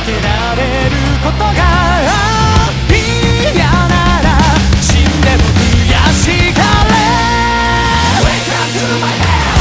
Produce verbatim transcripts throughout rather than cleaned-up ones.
けられることが嫌なら死んでも悔しがれ Welcome to my hell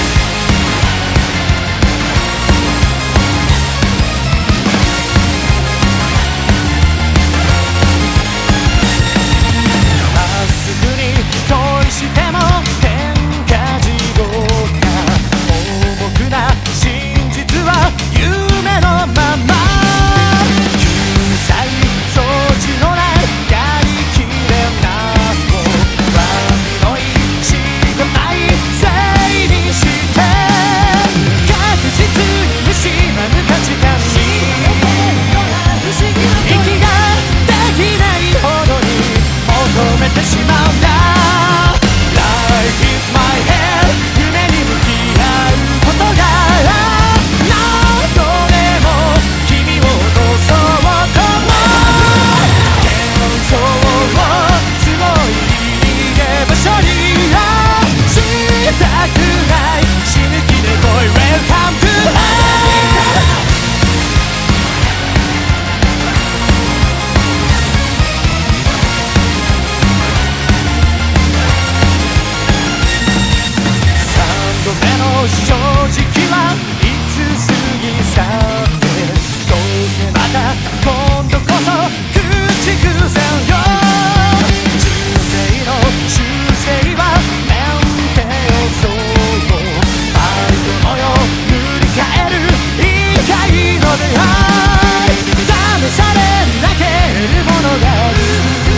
まっすぐに恋しても天下地獄か重くな真実は夢のまま救済装置のないやりきれなすも悪の意しがないせいにして確実に見しまぬ価値観に息ができないほどに求めてしまうんだ Life is my hell 夢に向き合うことが何度でも君を乗そうとも幻想をすごい逃げ場所にしたくない死ぬ気で来い Welcome to hell 三度目の正直はいつ過ぎ去ってどうせまた今度こそ口癖よ人生の修正はメンテをそう愛とのよ塗り替える一回の出会い試されなけるものがある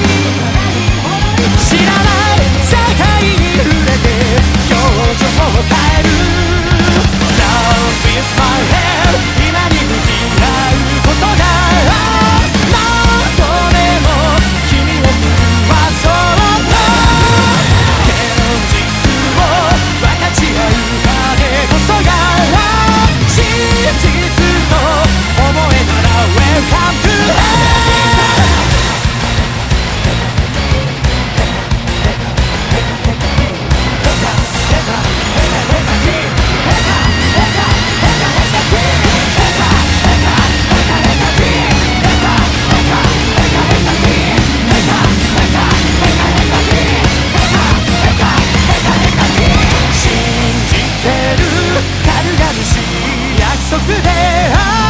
知らない世界に触れて表情を変える Love is my hell 今に向き合うことが何度でも君を震わそうと現実を分かち合う彼こそが真実と思えたら Welcome to hell信じてる軽々しい約束で